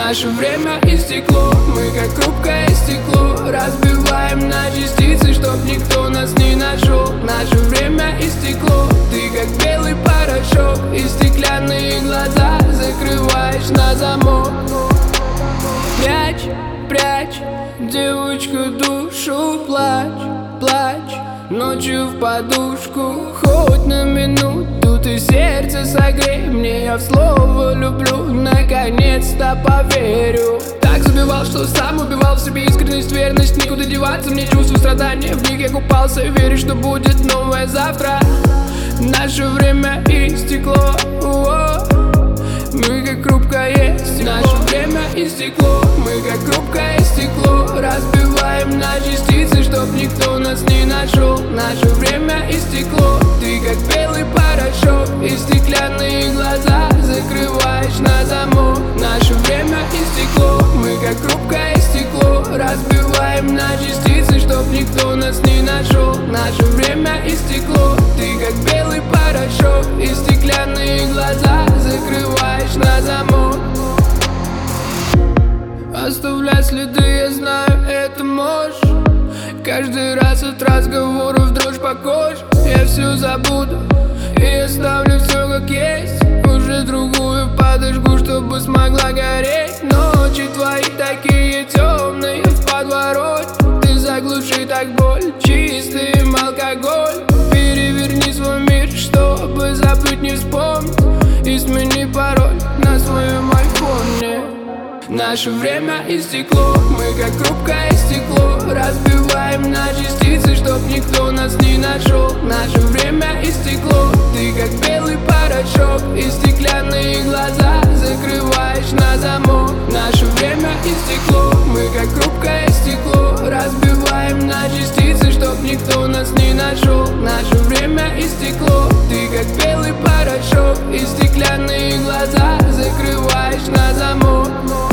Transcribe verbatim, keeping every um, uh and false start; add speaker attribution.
Speaker 1: Наше время истекло, мы как хрупкое стекло, разбиваем на частицы, чтоб никто нас не нашел. Наше время истекло, ты как белый порошок, и стеклянные глаза закрываешь на замок. Прячь, прячь, девочка, душу, плачь, плачь ночью в подушку, хоть на минуту ты сердце согрей мне. Я в слово люблю, наконец-то поверю. Так забивал, что сам убивал в себе искренность, верность. Никуда деваться, мне чувство страдания, в них я купался. Верю, что будет новое завтра. Наше время истекло, мы как хрупкое стекло. Наше время истекло, мы как хрупкое стекло, разбиваем на частицы, чтоб никто нас не нашел. Наше время истекло, ты как белый порошок, и стеклянные глаза закрываешь на замок. Наше время истекло, мы как хрупкое стекло, разбиваем на частицы, чтоб никто нас не нашел. Наше время истекло, ты как белый порошок, и стеклянные глаза закрываешь на замок. Оставлять следы, я знаю, это можешь. Каждый раз от разговоров дрожь по коже. Я все забуду и оставлю все как есть. Уже другую подожгу, чтобы смогла гореть. Ночи твои такие темные в подворот. Ты заглуши так боль чистым алкоголь. Переверни свой мир, чтобы забыть, не вспомнить, и смени пароль на своем айфоне. Наше время истекло, мы как хрупкое стекло, разбиваем на частицы, чтоб никто нас не нашел. Наше время истекло, ты как белый порошок, и стеклянные глаза закрываешь на замок. Наше время истекло, мы как хрупкое стекло, разбиваем на частицы, чтоб никто нас не нашел. Наше время истекло, ты как белый порошок, и стеклянные глаза закрываешь на замок.